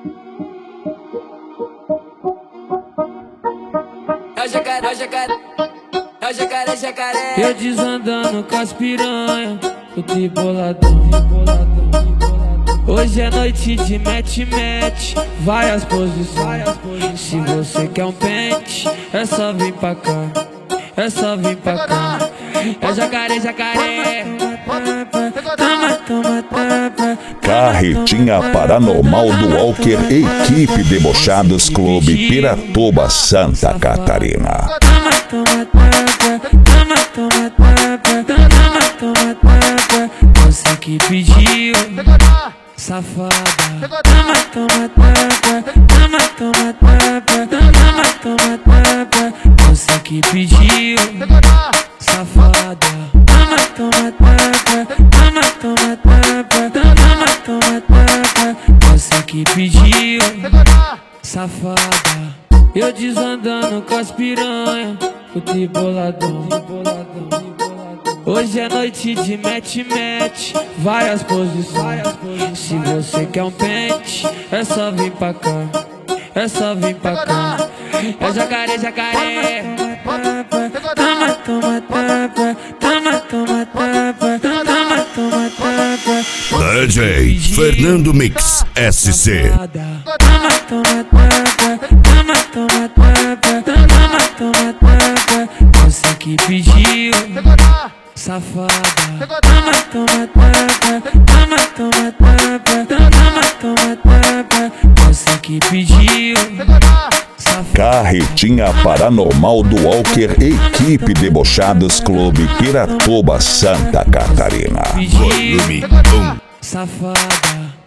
É o jacaré, é o jacaré. É o jacaré, jacaré. Eu desandando com as piranha, o triboladão, triboladão. Hoje é noite de match, várias posições. Se você quer um pente, é só vir pra cá, é só vir pra cá. É jacaré, jacaré. Toma, toma, tapa. Carretinha Paranormal do Walker, equipe Debochados Clube Piratuba, Santa Catarina. Toma, toma, tapa. Toma, toma, tapa. Toma, toma, tapa. Você que pediu, safada. Toma, toma, tapa. Toma, toma, tapa. Toma, toma, tapa. Você que pediu, safada. Toma, toma, tapa. Toma, toma, tapa. Toma, toma, tapa. Você que pediu, safada. Eu desandando com as piranha, o triboladão. Hoje é noite de match, várias posições. Se você quer um pente, é só vir pra cá, é só vir pra cá. É jacaré, jacaré. Toma, toma, tapa. Toma, toma, tapa. Toma, toma, tapa. DJ Fernando Mix SC. Toma, toma, tapa. Toma, toma, tapa. Toma, toma, tapa. Você que pediu, safada. Toma, toma, tapa. Toma, toma, tapa. Toma, toma, tapa. Você que pediu, safada. Carretinha Paranormal do Walker, equipe Debochados Clube Piratuba, Santa Catarina. Volume 1. Safada.